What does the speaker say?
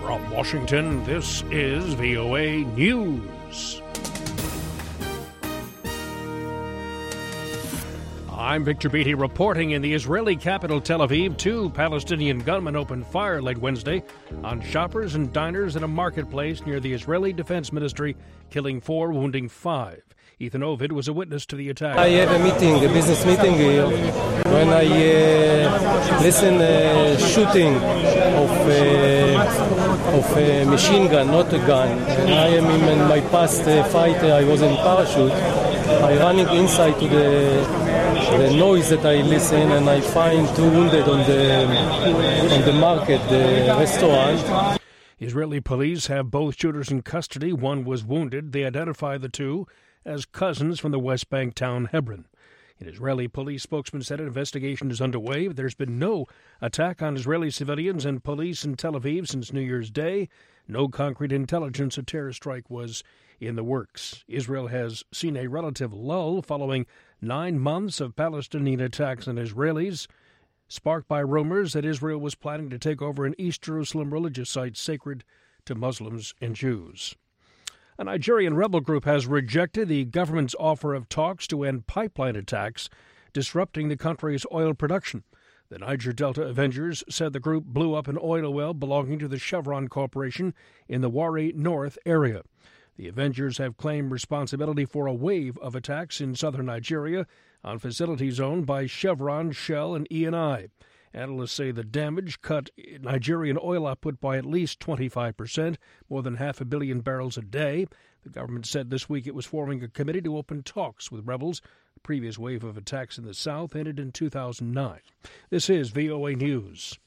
From Washington, this is VOA News. I'm Victor Beatty reporting in the Israeli capital Tel Aviv. 2 Palestinian gunmen opened fire late Wednesday on shoppers and diners in a marketplace near the Israeli Defense Ministry, killing 4, wounding 5. Ethan Ovid was a witness to the attack. I have a business meeting here, when I listen shooting of a machine gun, not a gun. And I am in my past fight, I was in parachute. I running inside to the noise that I listen, and I find 2 wounded on the market, the restaurant. Israeli police have both shooters in custody. One was wounded. They identify the 2 as cousins from the West Bank town Hebron. An Israeli police spokesman said an investigation is underway. There's been no attack on Israeli civilians and police in Tel Aviv since New Year's Day. No concrete intelligence a terror strike was in the works. Israel has seen a relative lull following 9 months of Palestinian attacks on Israelis, sparked by rumors that Israel was planning to take over an East Jerusalem religious site sacred to Muslims and Jews. A Nigerian rebel group has rejected the government's offer of talks to end pipeline attacks disrupting the country's oil production. The Niger Delta Avengers said the group blew up an oil well belonging to the Chevron Corporation in the Warri North area. The Avengers have claimed responsibility for a wave of attacks in southern Nigeria on facilities owned by Chevron, Shell, and Eni. Analysts say the damage cut Nigerian oil output by at least 25%, more than 500 million barrels a day. The government said this week it was forming a committee to open talks with rebels. A previous wave of attacks in the south ended in 2009. This is VOA News.